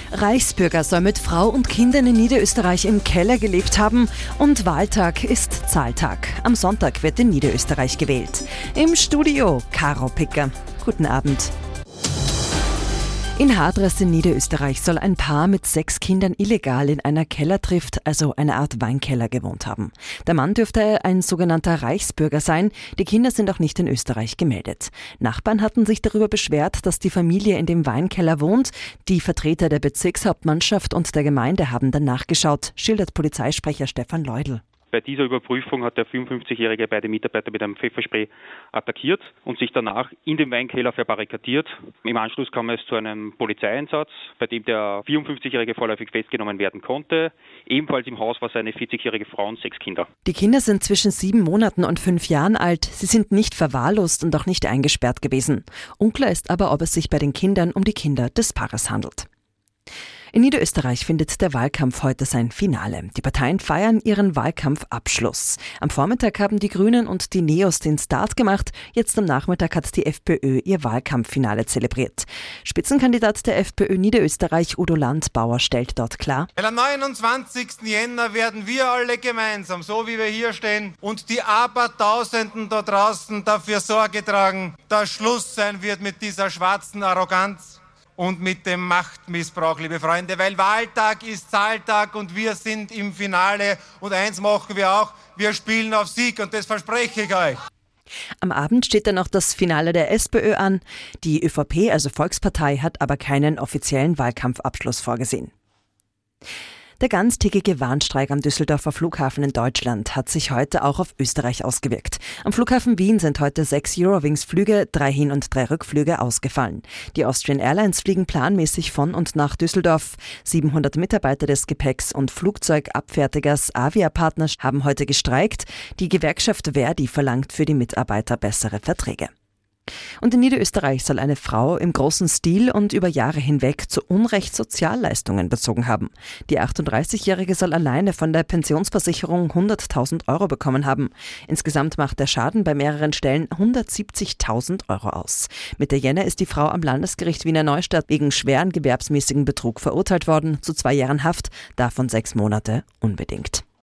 Reichsbürger soll mit Frau und Kindern in Niederösterreich im Keller gelebt haben und Wahltag ist Zahltag. Am Sonntag wird in Niederösterreich gewählt. Im Studio Caro Picker. Guten Abend. In Hadras in Niederösterreich soll ein Paar mit 6 Kindern illegal in einer Kellertrift, also eine Art Weinkeller, gewohnt haben. Der Mann dürfte ein sogenannter Reichsbürger sein. Die Kinder sind auch nicht in Österreich gemeldet. Nachbarn hatten sich darüber beschwert, dass die Familie in dem Weinkeller wohnt. Die Vertreter der Bezirkshauptmannschaft und der Gemeinde haben dann nachgeschaut, schildert Polizeisprecher Stefan Leudl. Bei dieser Überprüfung hat der 55-Jährige beide Mitarbeiter mit einem Pfefferspray attackiert und sich danach in dem Weinkeller verbarrikadiert. Im Anschluss kam es zu einem Polizeieinsatz, bei dem der 54-Jährige vorläufig festgenommen werden konnte. Ebenfalls im Haus war seine 40-jährige Frau und 6 Kinder. Die Kinder sind zwischen 7 Monaten und 5 Jahren alt. Sie sind nicht verwahrlost und auch nicht eingesperrt gewesen. Unklar ist aber, ob es sich bei den Kindern um die Kinder des Paares handelt. In Niederösterreich findet der Wahlkampf heute sein Finale. Die Parteien feiern ihren Wahlkampfabschluss. Am Vormittag haben die Grünen und die Neos den Start gemacht. Jetzt am Nachmittag hat die FPÖ ihr Wahlkampffinale zelebriert. Spitzenkandidat der FPÖ Niederösterreich, Udo Landbauer, stellt dort klar: Am 29. Jänner werden wir alle gemeinsam, so wie wir hier stehen, und die Abertausenden da draußen dafür Sorge tragen, dass Schluss sein wird mit dieser schwarzen Arroganz und mit dem Machtmissbrauch, liebe Freunde, weil Wahltag ist Zahltag und wir sind im Finale und eins machen wir auch, wir spielen auf Sieg und das verspreche ich euch. Am Abend steht dann noch das Finale der SPÖ an. Die ÖVP, also Volkspartei, hat aber keinen offiziellen Wahlkampfabschluss vorgesehen. Der ganztägige Warnstreik am Düsseldorfer Flughafen in Deutschland hat sich heute auch auf Österreich ausgewirkt. Am Flughafen Wien sind heute 6 Eurowings-Flüge, 3 Hin- und 3 Rückflüge ausgefallen. Die Austrian Airlines fliegen planmäßig von und nach Düsseldorf. 700 Mitarbeiter des Gepäcks- und Flugzeugabfertigers Avia Partners haben heute gestreikt. Die Gewerkschaft Verdi verlangt für die Mitarbeiter bessere Verträge. Und in Niederösterreich soll eine Frau im großen Stil und über Jahre hinweg zu Unrecht Sozialleistungen bezogen haben. Die 38-Jährige soll alleine von der Pensionsversicherung 100.000 Euro bekommen haben. Insgesamt macht der Schaden bei mehreren Stellen 170.000 Euro aus. Mitte Jänner ist die Frau am Landesgericht Wiener Neustadt wegen schweren gewerbsmäßigen Betrug verurteilt worden, zu 2 Jahren Haft, davon 6 Monate unbedingt.